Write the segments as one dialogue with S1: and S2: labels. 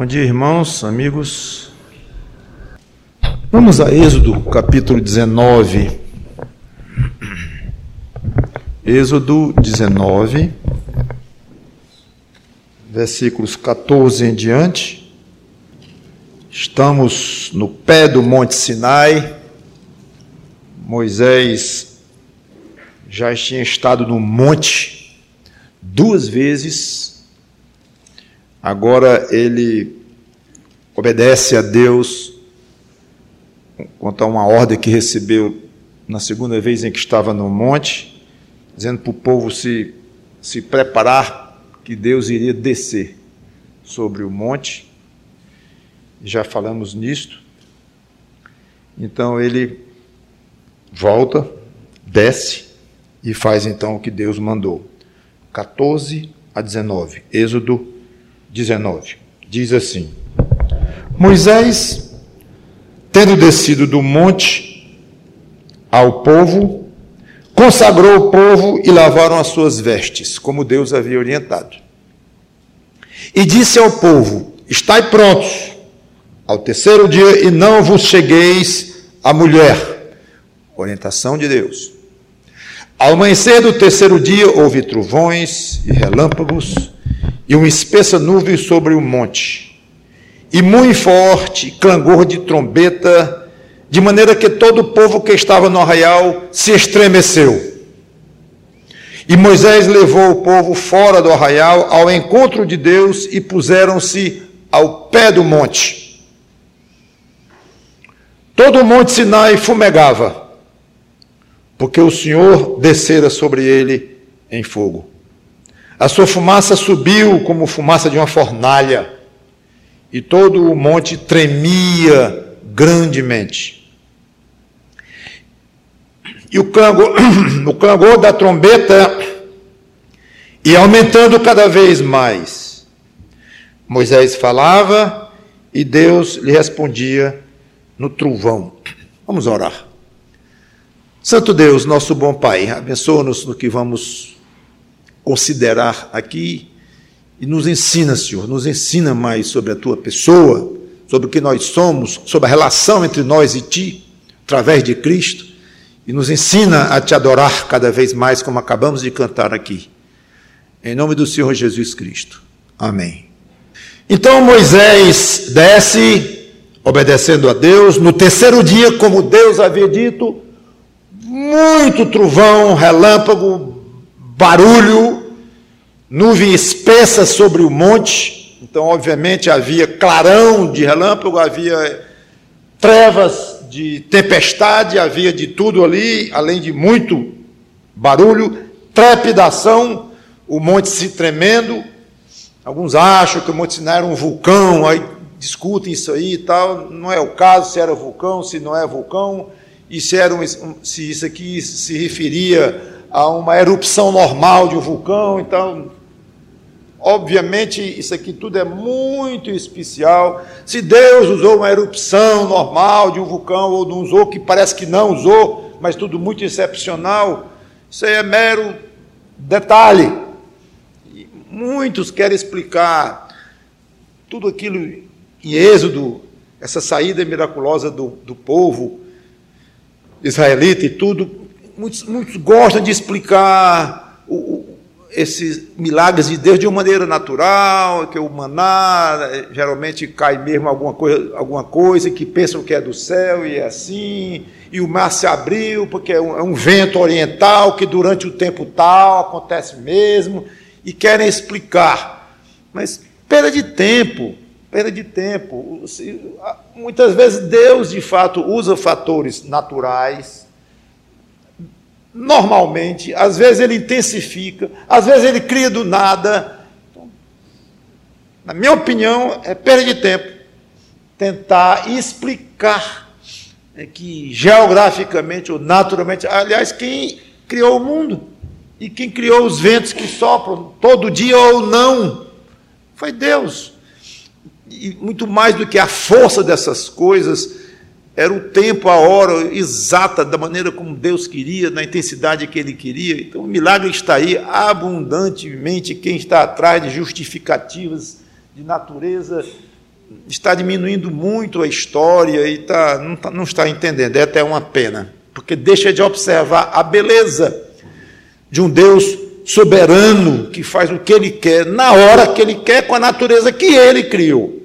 S1: Bom dia, irmãos, amigos. Vamos a Êxodo, capítulo 19. Êxodo 19, versículos 14 em diante. Estamos no pé do Monte Sinai. Moisés já tinha estado no monte 2 vezes. Agora ele obedece a Deus quanto a uma ordem que recebeu na segunda vez em que estava no monte, dizendo para o povo se preparar, que Deus iria descer sobre o monte. Já falamos nisto. Então ele volta, desce e faz então o que Deus mandou. 14 a 19, Êxodo 19, diz assim: Moisés, tendo descido do monte ao povo, consagrou o povo e lavaram as suas vestes, como Deus havia orientado. E disse ao povo: Estai prontos ao terceiro dia, e não vos chegueis à mulher. Orientação de Deus. Ao amanhecer do terceiro dia, houve trovões e relâmpagos, e uma espessa nuvem sobre o monte, e muito forte clangor de trombeta, de maneira que todo o povo que estava no arraial se estremeceu. E Moisés levou o povo fora do arraial ao encontro de Deus, e puseram-se ao pé do monte. Todo o monte Sinai fumegava, porque o Senhor descera sobre ele em fogo. A sua fumaça subiu como fumaça de uma fornalha, e todo o monte tremia grandemente. E o clangor da trombeta ia aumentando cada vez mais. Moisés falava e Deus lhe respondia no trovão. Vamos orar. Santo Deus, nosso bom Pai, abençoa-nos no que vamos considerar aqui, e nos ensina, Senhor, nos ensina mais sobre a Tua pessoa, sobre o que nós somos, sobre a relação entre nós e Ti, através de Cristo, e nos ensina a Te adorar cada vez mais, como acabamos de cantar aqui. Em nome do Senhor Jesus Cristo. Amém. Então Moisés desce, obedecendo a Deus, no terceiro dia, como Deus havia dito, muito trovão, relâmpago, barulho, nuvem espessa sobre o monte. Então, obviamente, havia clarão de relâmpago, havia trevas de tempestade, havia de tudo ali, além de muito barulho, trepidação, o monte se tremendo. Alguns acham que o Monte Sinai era um vulcão, aí discutem isso aí e tal. Não é o caso se era vulcão, se não é vulcão, e se isso aqui se referia a uma erupção normal de um vulcão. Então, obviamente, isso aqui tudo é muito especial. Se Deus usou uma erupção normal de um vulcão, ou não usou, que parece que não usou, mas tudo muito excepcional, isso aí é mero detalhe. E muitos querem explicar tudo aquilo em Êxodo, essa saída miraculosa do povo israelita e tudo. Muitos gostam de explicar esses milagres de Deus de uma maneira natural, que o maná geralmente cai mesmo alguma coisa que pensam que é do céu e é assim, e o mar se abriu porque é um vento oriental que durante o tempo tal acontece mesmo, e querem explicar. Mas perda de tempo. Muitas vezes Deus, de fato, usa fatores naturais. Normalmente, às vezes ele intensifica, às vezes ele cria do nada. Então, na minha opinião, é perda de tempo tentar explicar que geograficamente ou naturalmente, aliás, quem criou o mundo e quem criou os ventos que sopram todo dia ou não, foi Deus. E muito mais do que a força dessas coisas, era o tempo, a hora exata, da maneira como Deus queria, na intensidade que Ele queria. Então, o milagre está aí abundantemente. Quem está atrás de justificativas de natureza está diminuindo muito a história e não está entendendo. É até uma pena, porque deixa de observar a beleza de um Deus soberano que faz o que Ele quer, na hora que Ele quer, com a natureza que Ele criou.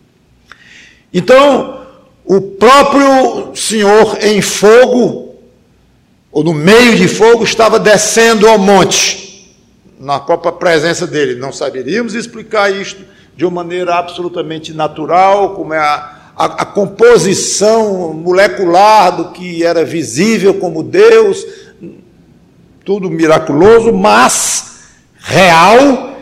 S1: Então, o próprio Senhor em fogo, ou no meio de fogo, estava descendo ao monte, na própria presença dele. Não saberíamos explicar isto de uma maneira absolutamente natural, como é a composição molecular do que era visível como Deus, tudo miraculoso, mas real,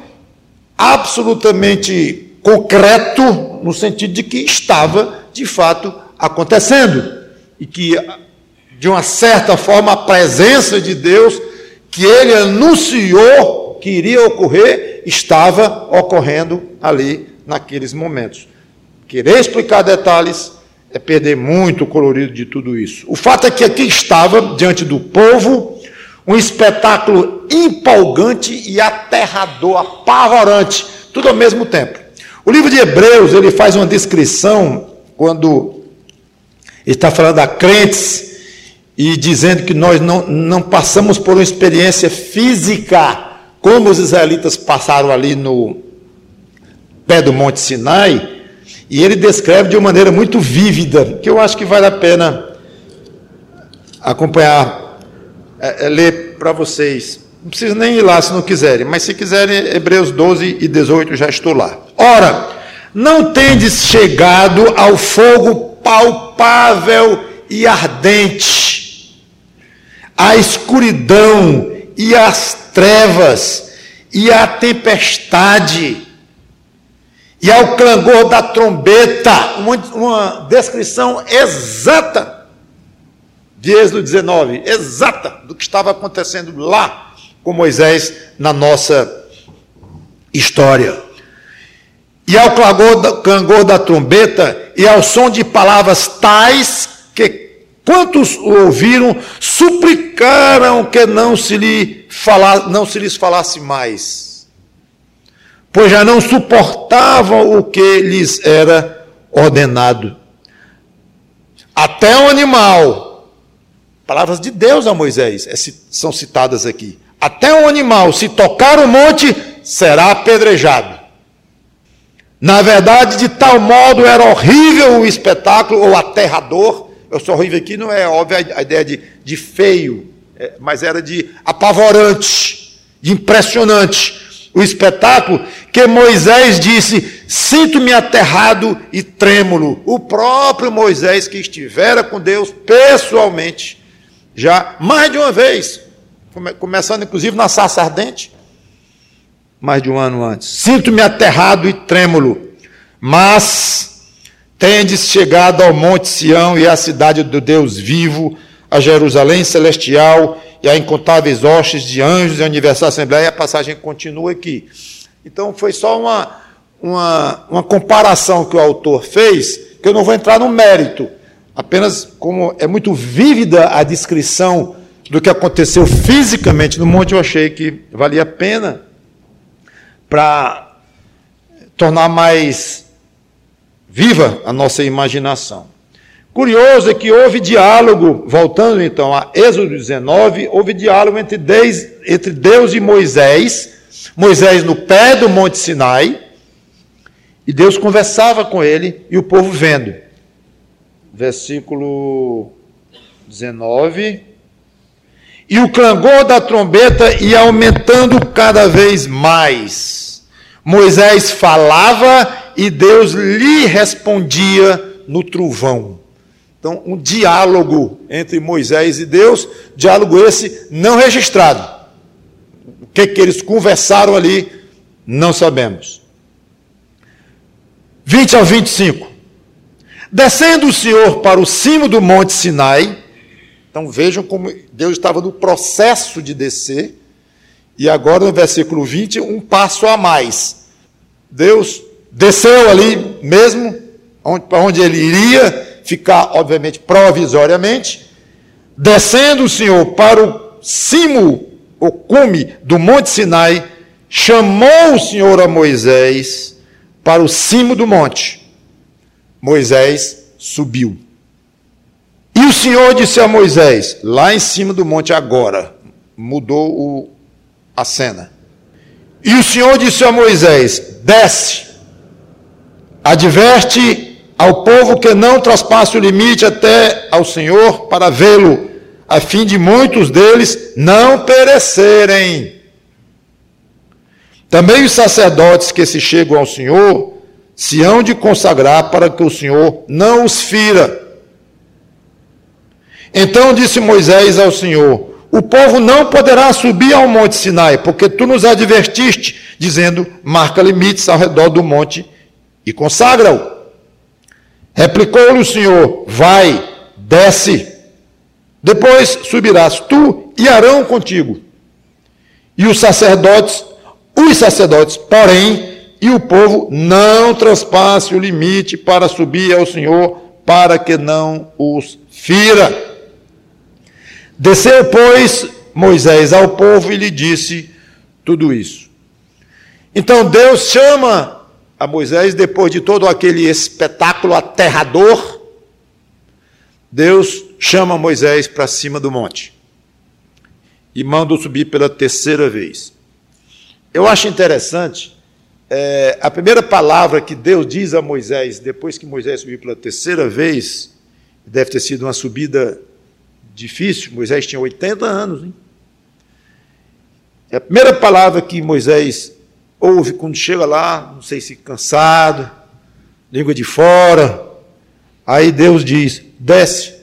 S1: absolutamente concreto, no sentido de que estava, de fato, acontecendo. E que, de uma certa forma, a presença de Deus, que Ele anunciou que iria ocorrer, estava ocorrendo ali, naqueles momentos. Querer explicar detalhes é perder muito o colorido de tudo isso. O fato é que aqui estava, diante do povo, um espetáculo empolgante e aterrador, apavorante, tudo ao mesmo tempo. O livro de Hebreus, ele faz uma descrição, quando ele está falando a crentes, e dizendo que nós não passamos por uma experiência física, como os israelitas passaram ali no pé do Monte Sinai, e ele descreve de uma maneira muito vívida, que eu acho que vale a pena acompanhar, ler para vocês. Não precisa nem ir lá se não quiserem, mas se quiserem, Hebreus 12 e 18, já estou lá. Ora, não tendes chegado ao fogo palpável e ardente, à escuridão e às trevas e à tempestade e ao clangor da trombeta, uma descrição exata de Êxodo 19, exata do que estava acontecendo lá com Moisés na nossa história. E ao clangor da trombeta e ao som de palavras tais que quantos o ouviram suplicaram que não se lhes falasse mais, pois já não suportavam o que lhes era ordenado. Até um animal, palavras de Deus a Moisés, são citadas aqui. Até um animal, se tocar o monte, será apedrejado. Na verdade, de tal modo era horrível o espetáculo, ou aterrador. Eu sou horrível aqui, não é óbvio a ideia de feio, mas era de apavorante, de impressionante. O espetáculo que Moisés disse, sinto-me aterrado e trêmulo. O próprio Moisés, que estivera com Deus pessoalmente, já mais de uma vez, começando inclusive na sarça ardente, mais de um ano antes. Sinto-me aterrado e trêmulo, mas tendes chegado ao monte Sião e à cidade do Deus vivo, a Jerusalém celestial e a incontáveis hostes de anjos e a universal assembleia. E a passagem continua aqui. Então foi só uma comparação que o autor fez, que eu não vou entrar no mérito, apenas como é muito vívida a descrição do que aconteceu fisicamente no monte, eu achei que valia a pena para tornar mais viva a nossa imaginação. Curioso é que houve diálogo, voltando então a Êxodo 19, houve diálogo entre Deus e Moisés, Moisés no pé do Monte Sinai, e Deus conversava com ele e o povo vendo. Versículo 19. E o clangor da trombeta ia aumentando cada vez mais. Moisés falava e Deus lhe respondia no trovão. Então, um diálogo entre Moisés e Deus, diálogo esse não registrado. O que eles conversaram ali, não sabemos. 20 ao 25. Descendo o Senhor para o cimo do monte Sinai, então vejam como Deus estava no processo de descer, e agora no versículo 20, um passo a mais. Deus desceu ali mesmo, para onde ele iria ficar, obviamente, provisoriamente, descendo o Senhor para o cimo, o cume do monte Sinai, chamou o Senhor a Moisés para o cimo do monte. Moisés subiu. E o Senhor disse a Moisés, lá em cima do monte agora, mudou a cena. E o Senhor disse a Moisés, desce, adverte ao povo que não traspasse o limite até ao Senhor para vê-lo, a fim de muitos deles não perecerem. Também os sacerdotes que se chegam ao Senhor se hão de consagrar para que o Senhor não os fira. Então disse Moisés ao Senhor, o povo não poderá subir ao monte Sinai, porque tu nos advertiste, dizendo, marca limites ao redor do monte e consagra-o. Replicou-lhe o Senhor, vai, desce, depois subirás tu e Arão contigo. E os sacerdotes, porém, e o povo não traspasse o limite para subir ao Senhor, para que não os fira. Desceu, pois, Moisés ao povo e lhe disse tudo isso. Então Deus chama a Moisés, depois de todo aquele espetáculo aterrador, Deus chama Moisés para cima do monte e manda-o subir pela terceira vez. Eu acho interessante, a primeira palavra que Deus diz a Moisés, depois que Moisés subiu pela terceira vez, deve ter sido uma subida difícil, Moisés tinha 80 anos, hein? A primeira palavra que Moisés ouve quando chega lá, não sei se cansado, língua de fora, aí Deus diz, desce.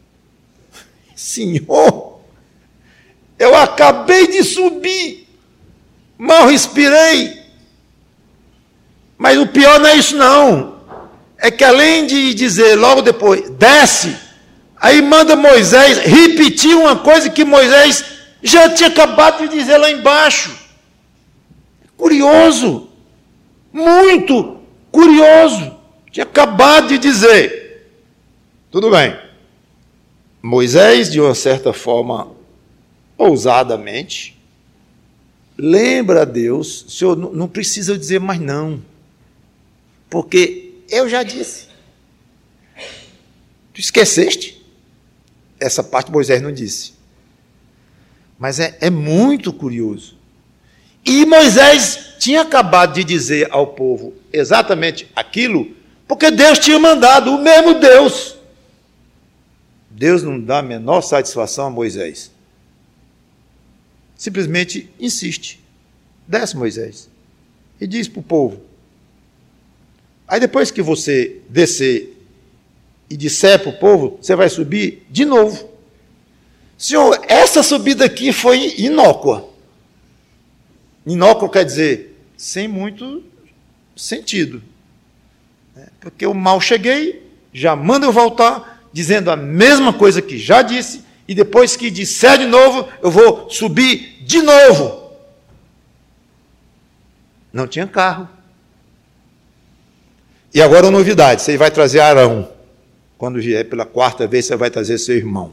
S1: Senhor, eu acabei de subir, mal respirei, mas o pior não é isso não, é que além de dizer logo depois, desce, aí manda Moisés repetir uma coisa que Moisés já tinha acabado de dizer lá embaixo. Curioso, muito curioso, tinha acabado de dizer. Tudo bem. Moisés, de uma certa forma, ousadamente, lembra a Deus, Senhor, não precisa dizer mais não, porque eu já disse. Tu esqueceste? Essa parte Moisés não disse. Mas é muito curioso. E Moisés tinha acabado de dizer ao povo exatamente aquilo, porque Deus tinha mandado, o mesmo Deus. Deus não dá a menor satisfação a Moisés. Simplesmente insiste. Desce, Moisés. E diz para o povo. Aí depois que você descer e disser para o povo, você vai subir de novo. Senhor, essa subida aqui foi inócua. Inócuo quer dizer, sem muito sentido. Porque eu mal cheguei, já manda eu voltar, dizendo a mesma coisa que já disse, e depois que disser de novo, eu vou subir de novo. Não tinha carro. E agora uma novidade, você vai trazer Arão. Quando vier pela quarta vez, você vai trazer seu irmão.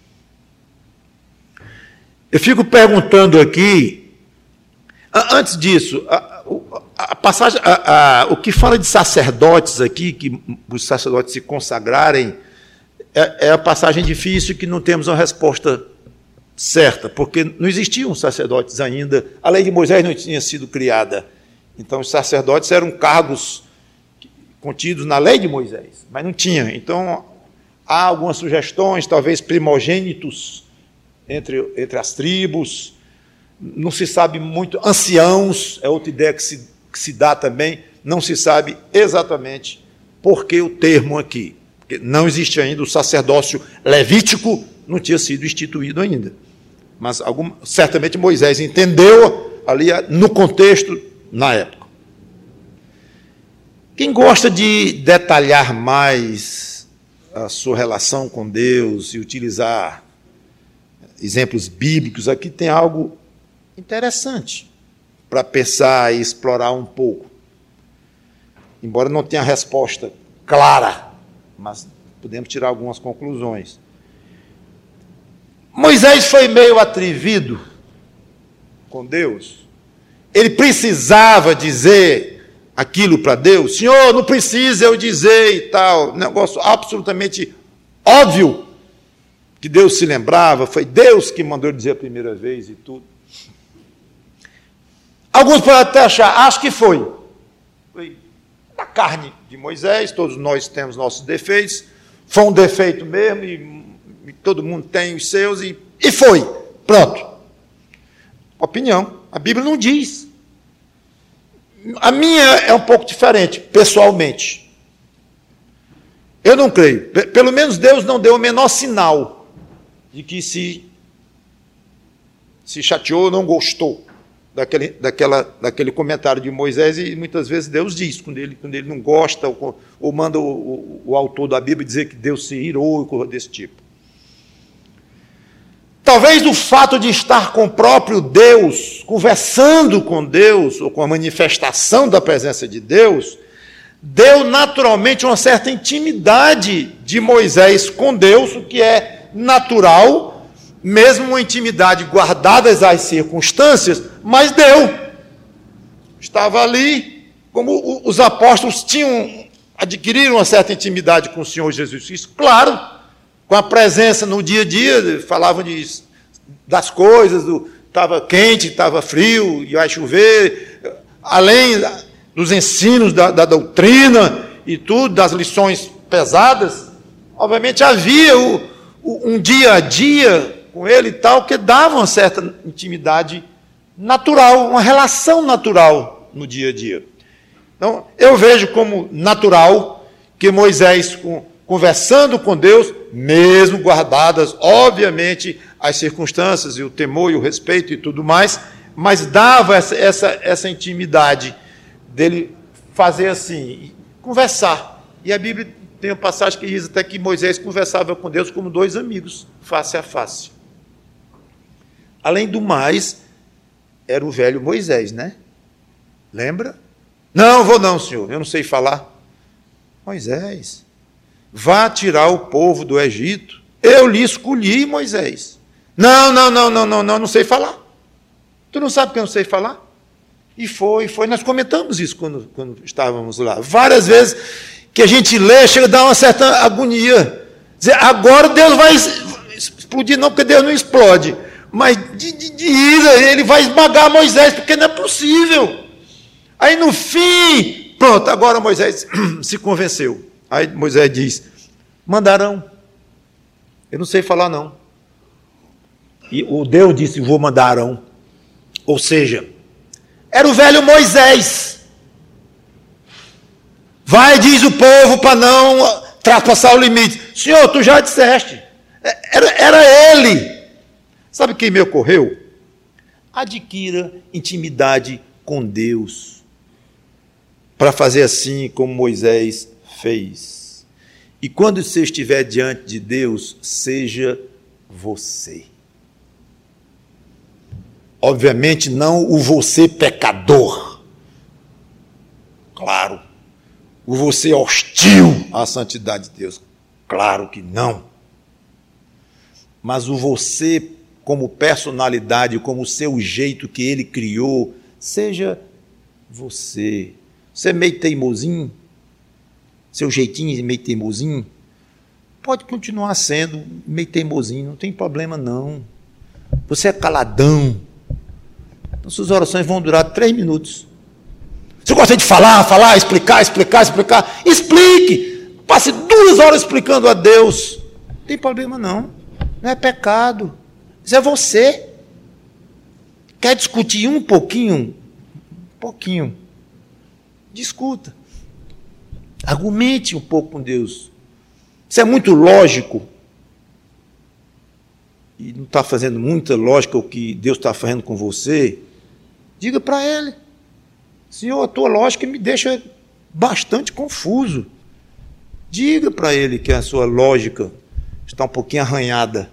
S1: Eu fico perguntando aqui, antes disso, a passagem, o que fala de sacerdotes aqui, que os sacerdotes se consagrarem, é a passagem difícil que não temos uma resposta certa, porque não existiam sacerdotes ainda, a lei de Moisés não tinha sido criada. Então, os sacerdotes eram cargos contidos na lei de Moisés, mas não tinha. Então, há algumas sugestões, talvez primogênitos entre as tribos, não se sabe muito, anciãos, é outra ideia que se dá também, não se sabe exatamente por que o termo aqui, porque não existe ainda, o sacerdócio levítico não tinha sido instituído ainda, mas certamente Moisés entendeu ali no contexto, na época. Quem gosta de detalhar mais a sua relação com Deus e utilizar exemplos bíblicos, aqui tem algo interessante para pensar e explorar um pouco. Embora não tenha resposta clara, mas podemos tirar algumas conclusões. Moisés foi meio atrevido com Deus. Ele precisava dizer aquilo para Deus? Senhor, não precisa eu dizer e tal. Negócio absolutamente óbvio que Deus se lembrava, foi Deus que mandou ele dizer a primeira vez e tudo. Alguns podem até achar, acho que foi da carne de Moisés, todos nós temos nossos defeitos, foi um defeito mesmo, e todo mundo tem os seus, e foi, pronto. Opinião, a Bíblia não diz. A minha é um pouco diferente, pessoalmente. Eu não creio, pelo menos Deus não deu o menor sinal de que se chateou, não gostou daquele comentário de Moisés, e muitas vezes Deus diz, quando ele não gosta, ou manda o autor da Bíblia dizer que Deus se irou e coisa desse tipo. Talvez o fato de estar com o próprio Deus, conversando com Deus, ou com a manifestação da presença de Deus, deu naturalmente uma certa intimidade de Moisés com Deus, o que é natural, mesmo uma intimidade guardadas as circunstâncias, mas deu. Estava ali, como os apóstolos adquiriram uma certa intimidade com o Senhor Jesus Cristo, claro, com a presença no dia a dia, falavam das coisas, estava quente, estava frio, e vai chover, além dos ensinos da doutrina e tudo, das lições pesadas, obviamente havia um dia a dia com ele e tal, que dava uma certa intimidade natural, uma relação natural no dia a dia. Então, eu vejo como natural que Moisés, conversando com Deus, mesmo guardadas, obviamente, as circunstâncias e o temor e o respeito e tudo mais, mas dava essa intimidade dele fazer assim, conversar. E a Bíblia tem uma passagem que diz até que Moisés conversava com Deus como dois amigos, face a face. Além do mais, era o velho Moisés, né? Lembra? Não, vou não, senhor, eu não sei falar. Moisés, vá tirar o povo do Egito. Eu lhe escolhi, Moisés. Não sei falar. Tu não sabe que eu não sei falar? E foi. Nós comentamos isso quando estávamos lá. Várias vezes que a gente lê, chega a dar uma certa agonia. Dizer, agora Deus vai explodir, não, porque Deus não explode. Mas de ira, ele vai esmagar Moisés, porque não é possível. Aí no fim, pronto, agora Moisés se convenceu. Aí Moisés diz, mandarão. Eu não sei falar não. E o Deus disse, vou mandar Arão. Ou seja, era o velho Moisés. Vai, diz o povo, para não traspassar o limite. Senhor, tu já disseste. Era ele. Sabe o que me ocorreu? Adquira intimidade com Deus, para fazer assim como Moisés fez. E quando você estiver diante de Deus, seja você. Obviamente não o você pecador. Claro. O você hostil à santidade de Deus. Claro que não. Mas o você como personalidade, como o seu jeito que ele criou, seja você. Você é meio teimosinho? Seu jeitinho é meio teimosinho? Pode continuar sendo meio teimosinho, não tem problema não. Você é caladão. Então suas orações vão durar 3 minutos. Você gosta de falar, explicar. Explique! Passe 2 horas explicando a Deus. Não tem problema não. Não é pecado. Isso é você. Quer discutir um pouquinho? Discuta. Argumente um pouco com Deus. Isso é muito lógico. E não está fazendo muita lógica o que Deus está fazendo com você. Diga para Ele. Senhor, a tua lógica me deixa bastante confuso. Diga para Ele que a sua lógica está um pouquinho arranhada.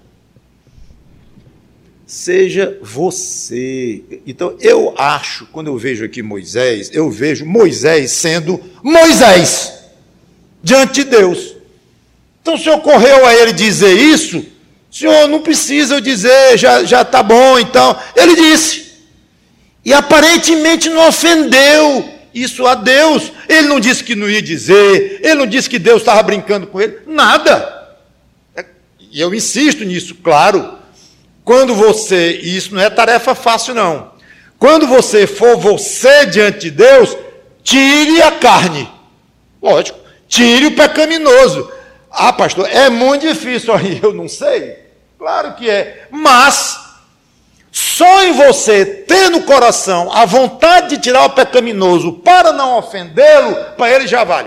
S1: Seja você. Então, eu acho, quando eu vejo aqui Moisés, eu vejo Moisés sendo Moisés diante de Deus. Então, se ocorreu a ele dizer isso, Senhor, não precisa eu dizer, já está bom, então. Ele disse. E aparentemente não ofendeu isso a Deus. Ele não disse que não ia dizer, ele não disse que Deus estava brincando com ele, nada. E eu insisto nisso, claro. Quando você, e isso não é tarefa fácil não, quando você for você diante de Deus, tire a carne. Lógico, tire o pecaminoso. Ah, pastor, é muito difícil. Aí eu não sei. Claro que é. Mas, só em você ter no coração a vontade de tirar o pecaminoso para não ofendê-lo, para ele já vale.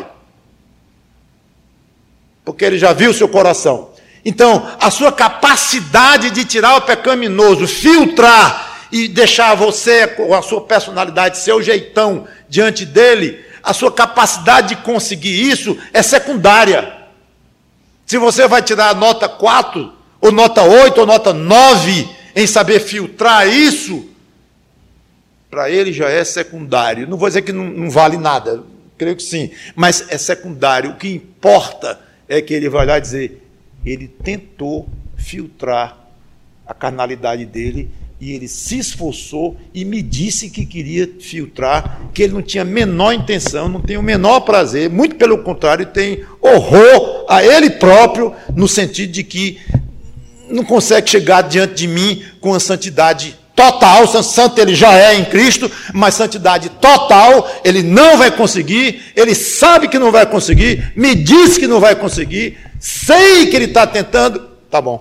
S1: Porque ele já viu o seu coração. Então, a sua capacidade de tirar o pecaminoso, filtrar e deixar você, com a sua personalidade, seu jeitão diante dele, a sua capacidade de conseguir isso é secundária. Se você vai tirar a nota 4, ou nota 8, ou nota 9, em saber filtrar isso, para ele já é secundário. Não vou dizer que não vale nada, creio que sim, mas é secundário. O que importa é que ele vai lá dizer, ele tentou filtrar a carnalidade dele, e ele se esforçou e me disse que queria filtrar, que ele não tinha a menor intenção, não tem o menor prazer, muito pelo contrário, tem horror a ele próprio, no sentido de que não consegue chegar diante de mim com a santidade total. Santo ele já é em Cristo, mas santidade total ele não vai conseguir, ele sabe que não vai conseguir, me diz que não vai conseguir, sei que ele está tentando, tá bom.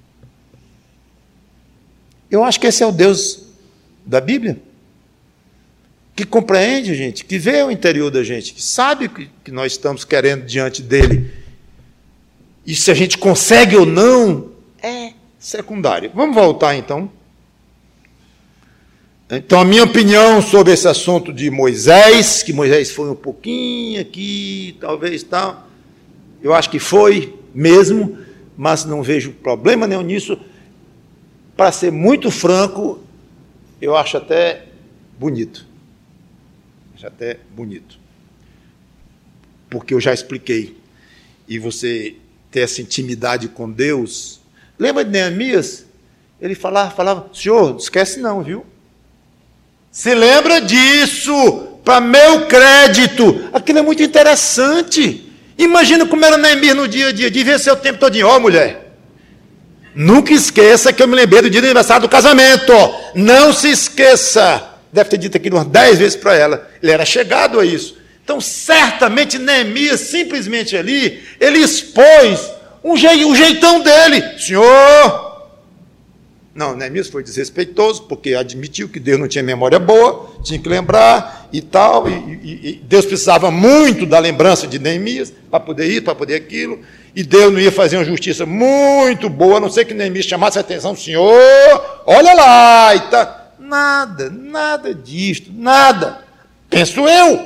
S1: Eu acho que esse é o Deus da Bíblia, que compreende, gente, que vê o interior da gente, que sabe o que nós estamos querendo diante dele, e se a gente consegue ou não, é secundário. Vamos voltar, então. Então, a minha opinião sobre esse assunto de Moisés, que Moisés foi um pouquinho aqui, talvez tal, eu acho que foi mesmo, mas não vejo problema nenhum nisso. Para ser muito franco, eu acho até bonito. Acho até bonito. Porque eu já expliquei. E você ter essa intimidade com Deus. Lembra de Neemias? Ele falava, Senhor, não esquece não, viu? Se lembra disso, para meu crédito. Aquilo é muito interessante. Imagina como era Neemias no dia a dia. Devia ser o tempo todinho. Ó, mulher, nunca esqueça que eu me lembrei do dia do aniversário do casamento. Não se esqueça. Deve ter dito aquilo umas 10 vezes para ela. Ele era chegado a isso. Então, certamente, Neemias, simplesmente ali, ele expôs o jeitão dele. Senhor... Não, Neemias foi desrespeitoso, porque admitiu que Deus não tinha memória boa, tinha que lembrar e tal, e Deus precisava muito da lembrança de Neemias, para poder isso, para poder aquilo, e Deus não ia fazer uma justiça muito boa, a não ser que Neemias chamasse a atenção, Senhor, olha lá, e tá. Nada disto, nada. Penso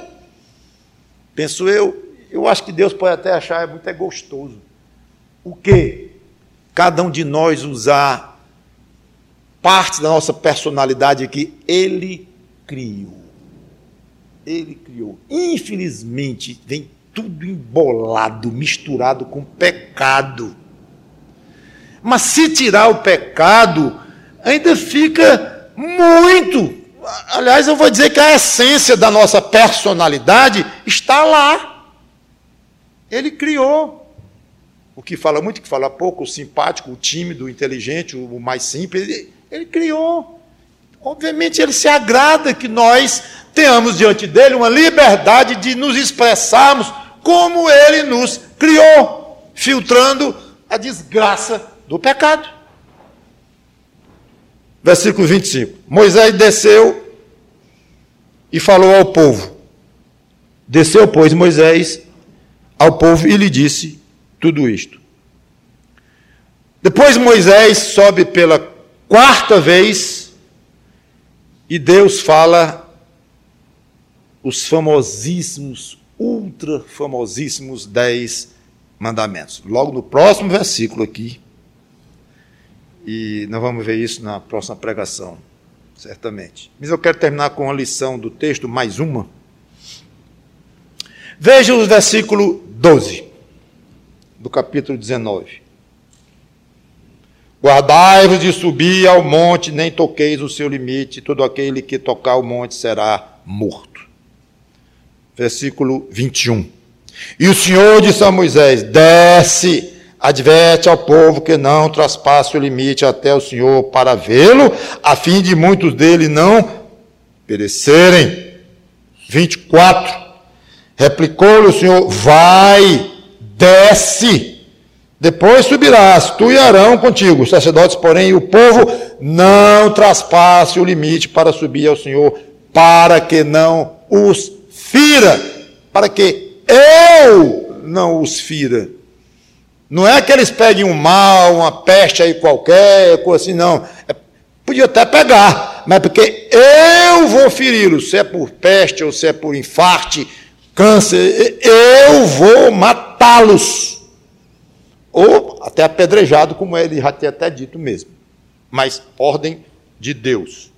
S1: eu acho que Deus pode até achar muito gostoso. O quê? Cada um de nós usar parte da nossa personalidade que Ele criou. Ele criou. Infelizmente, vem tudo embolado, misturado com pecado. Mas se tirar o pecado, ainda fica muito. Aliás, eu vou dizer que a essência da nossa personalidade está lá. Ele criou. O que fala muito, o que fala pouco, o simpático, o tímido, o inteligente, o mais simples, ele criou. Obviamente, ele se agrada que nós tenhamos diante dele uma liberdade de nos expressarmos como ele nos criou, filtrando a desgraça do pecado. Versículo 25. Moisés desceu e falou ao povo. Desceu, pois, Moisés ao povo e lhe disse tudo isto. Depois Moisés sobe pela 4ª vez e Deus fala os famosíssimos, ultra famosíssimos 10 mandamentos. Logo no próximo versículo aqui, e nós vamos ver isso na próxima pregação, certamente. Mas eu quero terminar com uma lição do texto, mais uma. Veja o versículo 12, do capítulo 19. Guardai-vos de subir ao monte, nem toqueis o seu limite, todo aquele que tocar o monte será morto. versículo 21. E o Senhor disse a Moisés: desce, adverte ao povo que não traspasse o limite até o Senhor para vê-lo, a fim de muitos dele não perecerem. 24. Replicou-lhe o Senhor: vai, desce, depois subirás, tu e Arão contigo, os sacerdotes, porém, e o povo não traspasse o limite para subir ao Senhor, para que não os fira, para que eu não os fira. Não é que eles peguem um mal, uma peste aí qualquer, coisa assim, não. Podia até pegar, mas porque eu vou feri-los, se é por peste ou se é por infarte, câncer, eu vou matá-los. Ou até apedrejado, como ele já tinha até dito mesmo. Mas ordem de Deus.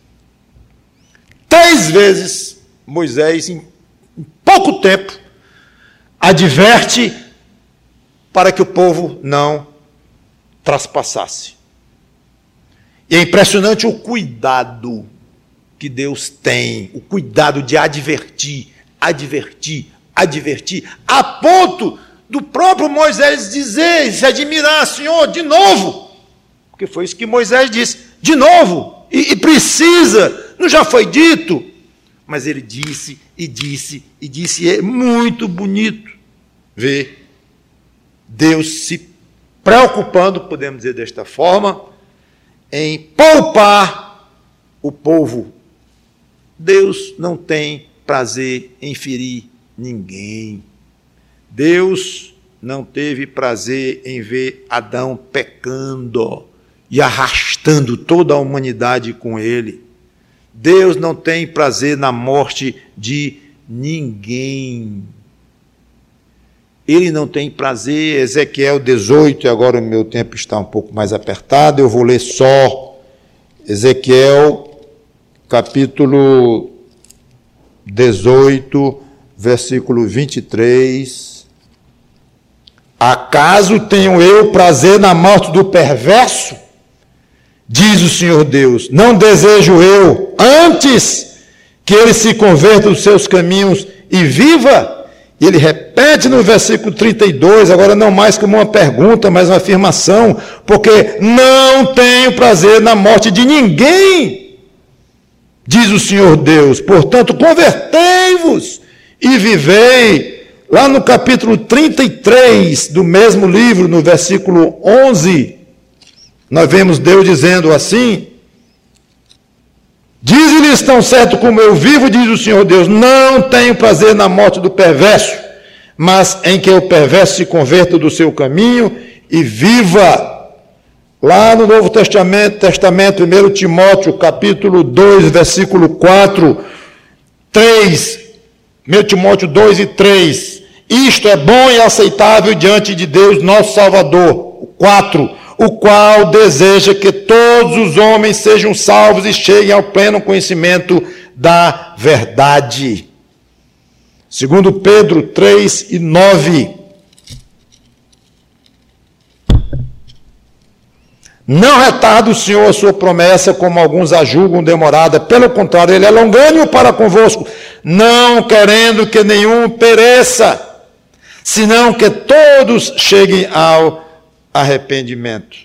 S1: 3 vezes Moisés, em pouco tempo, adverte para que o povo não traspassasse. E é impressionante o cuidado que Deus tem, o cuidado de advertir, a ponto do próprio Moisés dizer, se admirar: Senhor, de novo, porque foi isso que Moisés disse, de novo, e precisa, não já foi dito? Mas ele disse, e é muito bonito ver Deus se preocupando, podemos dizer desta forma, em poupar o povo. Deus não tem prazer em ferir ninguém. Deus não teve prazer em ver Adão pecando e arrastando toda a humanidade com ele. Deus não tem prazer na morte de ninguém. Ele não tem prazer. Ezequiel 18, e agora o meu tempo está um pouco mais apertado, eu vou ler só Ezequiel, capítulo 18, versículo 23. Acaso tenho eu prazer na morte do perverso? Diz o Senhor Deus, não desejo eu, antes que ele se converta dos seus caminhos e viva? E ele repete no versículo 32, agora não mais como uma pergunta, mas uma afirmação, porque não tenho prazer na morte de ninguém, diz o Senhor Deus, portanto convertei-vos e vivei. Lá no capítulo 33 do mesmo livro, no versículo 11, nós vemos Deus dizendo assim: diz-lhes tão certo como eu vivo, diz o Senhor Deus, não tenho prazer na morte do perverso, mas em que o perverso se converta do seu caminho e viva. Lá no Novo Testamento, 1 Timóteo, capítulo 2, versículo 4, 3, 1 Timóteo 2 e 3, isto é bom e aceitável diante de Deus, nosso Salvador. 4, o qual deseja que todos os homens sejam salvos e cheguem ao pleno conhecimento da verdade. 2 Pedro 3 e 9. Não retarda o Senhor a sua promessa, como alguns a julgam demorada. Pelo contrário, ele é longânimo para convosco, não querendo que nenhum pereça, senão que todos cheguem ao arrependimento.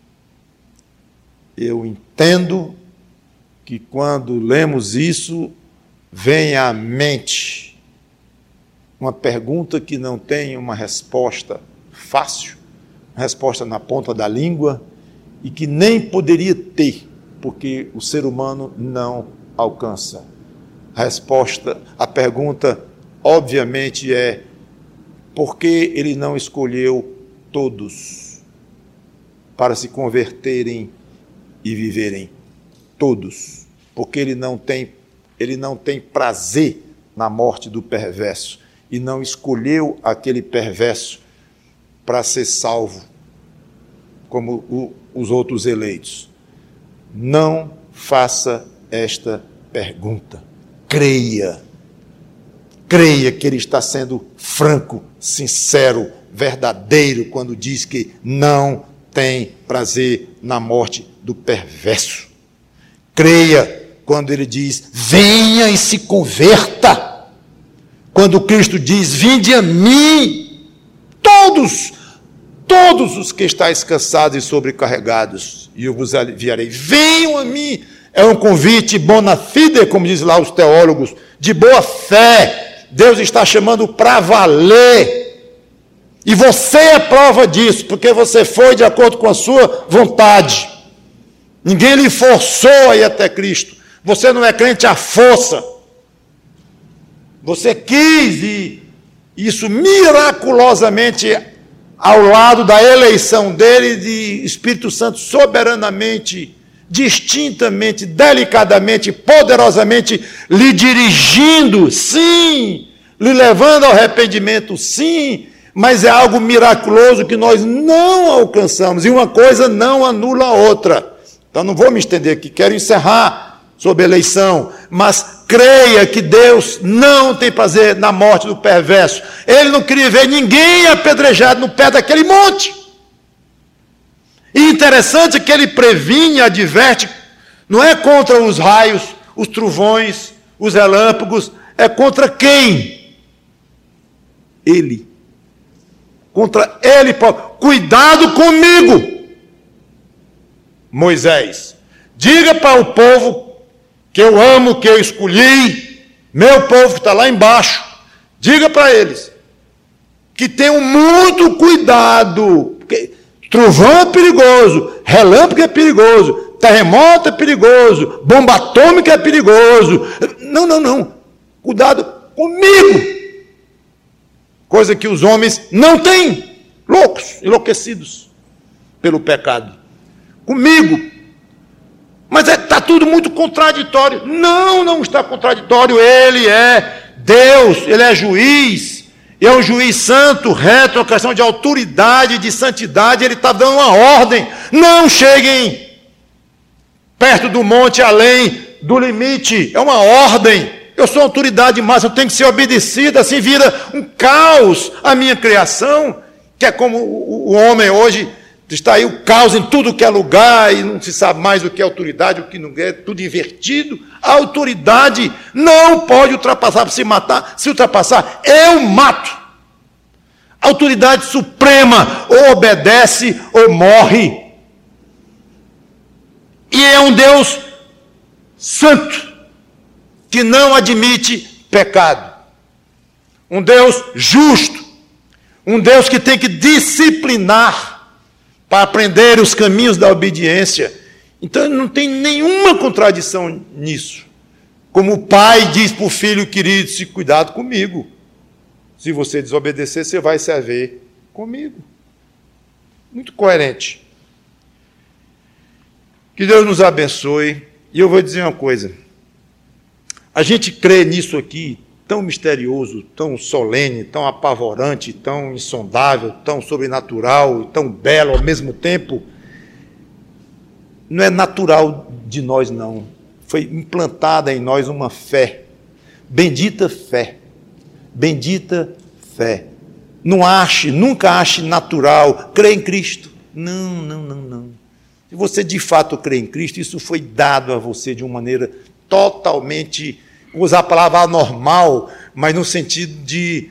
S1: Eu entendo que quando lemos isso, vem à mente uma pergunta que não tem uma resposta fácil, uma resposta na ponta da língua, e que nem poderia ter, porque o ser humano não alcança. A resposta, a pergunta, obviamente, é: por que ele não escolheu todos para se converterem e viverem? Todos. Porque ele não tem prazer na morte do perverso e não escolheu aquele perverso para ser salvo como os outros eleitos. Não faça esta pergunta. Creia que ele está sendo franco, sincero, verdadeiro quando diz que não tem prazer na morte do perverso. Creia quando ele diz: venha e se converta. Quando Cristo diz: vinde a mim, todos os que estáis cansados e sobrecarregados, e eu vos aliviarei. Venham a mim. É um convite bona fide, como dizem lá os teólogos, de boa fé. Deus está chamando para valer. E você é prova disso, porque você foi de acordo com a sua vontade. Ninguém lhe forçou a ir até Cristo. Você não é crente à força. Você quis ir, isso miraculosamente, ao lado da eleição dele, de Espírito Santo soberanamente, distintamente, delicadamente, poderosamente, lhe dirigindo, sim, lhe levando ao arrependimento, sim, mas é algo miraculoso que nós não alcançamos, e uma coisa não anula a outra. Então não vou me estender aqui, quero encerrar sobre a eleição, mas creia que Deus não tem prazer na morte do perverso. Ele não queria ver ninguém apedrejado no pé daquele monte. E interessante que ele previne, adverte, não é contra os raios, os trovões, os relâmpagos, é contra quem? Ele. Contra ele. Cuidado comigo, Moisés. Diga para o povo que eu amo, que eu escolhi, meu povo que está lá embaixo, diga para eles que tenham muito cuidado, porque trovão é perigoso, relâmpago é perigoso, terremoto é perigoso, bomba atômica é perigoso. Não. Cuidado comigo. Coisa que os homens não têm, loucos, enlouquecidos pelo pecado. Comigo. Mas está tudo muito contraditório. Não está contraditório. Ele é Deus, ele é juiz. É um juiz santo, reto, uma questão de autoridade, de santidade. Ele está dando uma ordem. Não cheguem perto do monte, além do limite. É uma ordem. Eu sou autoridade máxima, eu tenho que ser obedecida. Assim vira um caos a minha criação, que é como o homem hoje está aí, o caos em tudo que é lugar, e não se sabe mais o que é autoridade, o que não é, tudo invertido. A autoridade não pode ultrapassar para se matar. Se ultrapassar, eu mato. A autoridade suprema ou obedece ou morre. E é um Deus santo, que não admite pecado. Um Deus justo. Um Deus que tem que disciplinar para aprender os caminhos da obediência. Então não tem nenhuma contradição nisso. Como o pai diz para o filho querido: se cuidado comigo. Se você desobedecer, você vai se haver comigo. Muito coerente. Que Deus nos abençoe. E eu vou dizer uma coisa. A gente crê nisso aqui, tão misterioso, tão solene, tão apavorante, tão insondável, tão sobrenatural, tão belo ao mesmo tempo. Não é natural de nós, não. Foi implantada em nós uma fé. Bendita fé. Bendita fé. Nunca ache natural. Crê em Cristo. Não. Se você de fato crê em Cristo, isso foi dado a você de uma maneira totalmente, vou usar a palavra anormal, mas no sentido de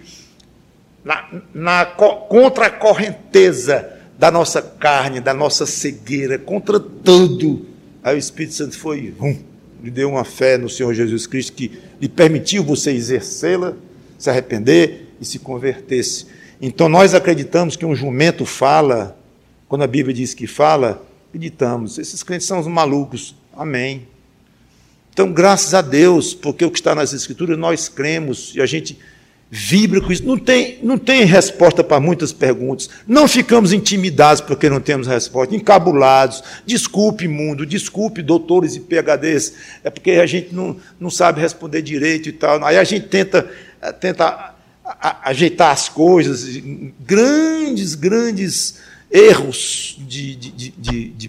S1: contra a correnteza da nossa carne, da nossa cegueira, contra tudo. Aí o Espírito Santo foi, lhe deu uma fé no Senhor Jesus Cristo que lhe permitiu você exercê-la, se arrepender e se converter-se. Então nós acreditamos que um jumento fala, quando a Bíblia diz que fala, acreditamos. Esses crentes são os malucos. Amém. Então, graças a Deus, porque o que está nas Escrituras nós cremos e a gente vibra com isso. Não tem resposta para muitas perguntas. Não ficamos intimidados porque não temos resposta, encabulados. Desculpe, mundo, desculpe, doutores e PhDs, é porque a gente não sabe responder direito e tal. Aí a gente tenta ajeitar as coisas, grandes erros de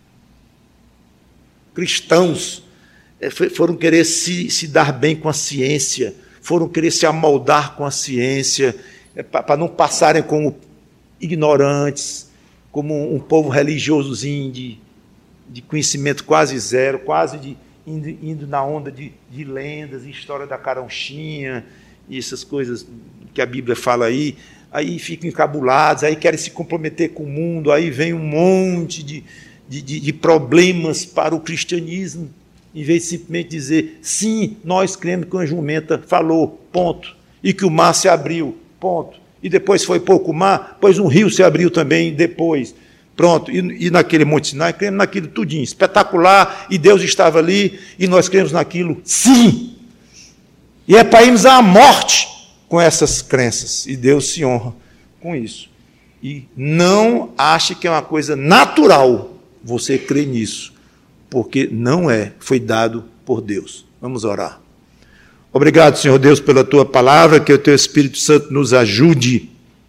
S1: cristãos. Foram querer se dar bem com a ciência, foram querer se amoldar com a ciência, para não passarem como ignorantes, como um povo religiosozinho de conhecimento quase zero, quase indo na onda de lendas, história da caronchinha, e essas coisas que a Bíblia fala aí ficam encabulados, aí querem se comprometer com o mundo, aí vem um monte de problemas para o cristianismo, em vez de simplesmente dizer, sim, nós cremos que uma jumenta falou, ponto, e que o mar se abriu, ponto, e depois foi pouco mar, pois um rio se abriu também depois, pronto, e naquele Monte Sinai, cremos naquilo tudinho, espetacular, e Deus estava ali, e nós cremos naquilo, sim, e é para irmos à morte com essas crenças, e Deus se honra com isso, e não ache que é uma coisa natural você crer nisso, porque não é, foi dado por Deus. Vamos orar. Obrigado, Senhor Deus, pela Tua palavra, que o Teu Espírito Santo nos ajude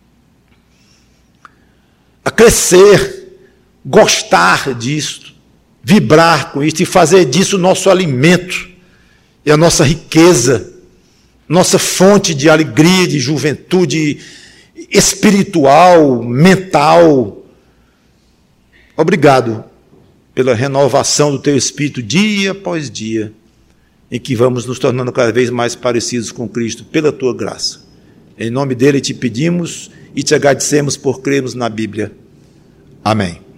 S1: a crescer, gostar disso, vibrar com isso e fazer disso o nosso alimento e a nossa riqueza, nossa fonte de alegria, de juventude espiritual, mental. Obrigado pela renovação do Teu Espírito dia após dia, em que vamos nos tornando cada vez mais parecidos com Cristo, pela Tua graça. Em nome dele te pedimos e te agradecemos por crermos na Bíblia. Amém.